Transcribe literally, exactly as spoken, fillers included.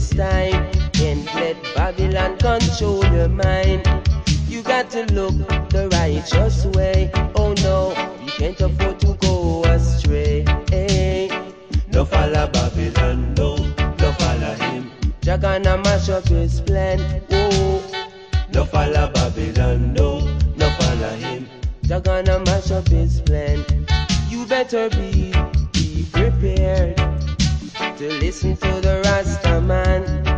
this time. Can't let Babylon control your mind. You got to look the righteous way. Oh no, you can't afford to go astray. Hey. No follow Babylon, no, no follow him. Jah gonna mash up his plan. Whoa. No follow Babylon, no, no follow him. Jah gonna mash up his plan. You better be, be prepared to listen to the Rasta man.